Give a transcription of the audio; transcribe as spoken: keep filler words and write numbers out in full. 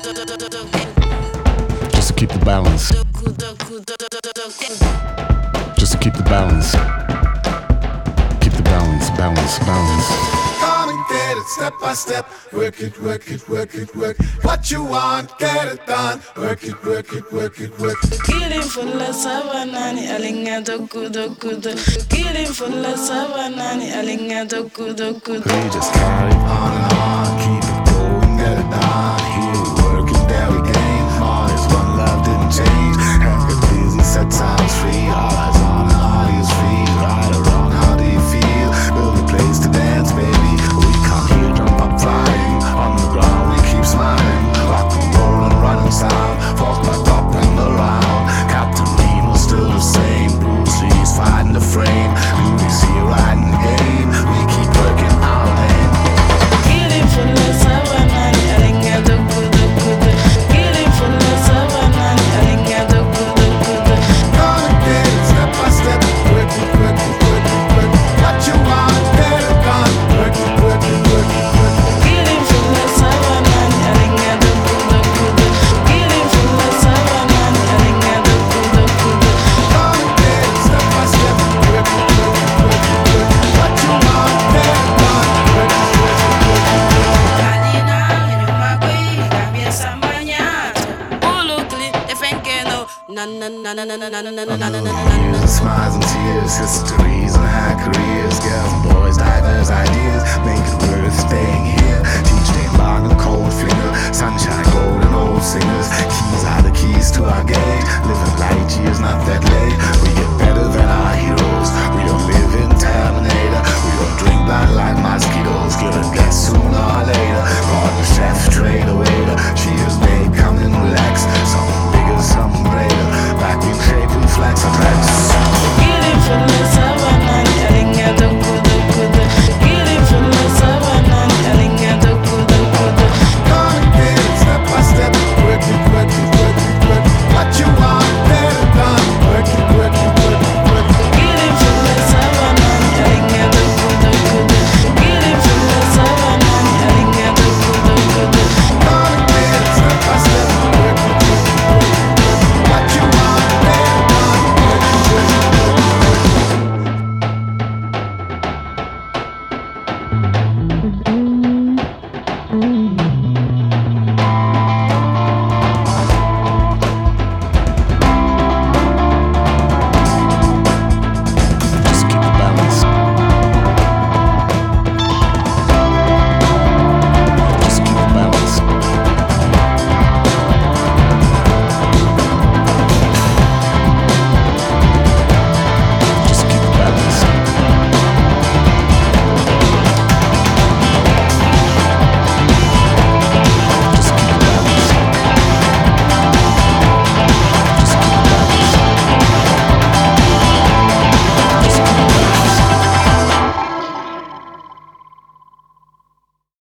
Just to keep the balance. Just to keep the balance. Keep the balance, balance, balance. Come and get it step by step. Work it, work it, work it, work. What you want, get it done. Work it, work it, work it, work. Killing for la savanani, alinga doku doku do. Killing for la savanani, alinga doku doku do. We just carry on and on, keep it going, get it done. Here we work and there we gain. All is one love didn't change. Head get busy, set times free. All eyes on and all is free. Right or wrong, how do you feel? Build a place to dance, baby. We come here, jump up, flying. On the ground, we keep smiling. Rock and roll and running sound. Fork my top and around. Captain Reno's still the same. Bruce Lee's fighting the frame. Louis here riding the game. We keep working our lane. Killing for la savanani, alinga doku doku do. Killing for la savanani, alinga doku doku do. Gonna get it step by step. Work it, work it, work it, work. What you want, get it done. Work it, work it, work it, work. Killing for la savanani, alinga doku doku do. Killing for la savanani, alinga doku doku do. Gonna get it step by step. Work it, work it, work it, work. What you want, get it done. Work it, work it, work it, work. Kalina, nyuma kwe, kambia sambanya. Ulukli, defenkeno. Na na na na na na na na na na na na na. Years of smiles and tears, histories and high careers, girls and boys, diverse ideas, make it worth staying here.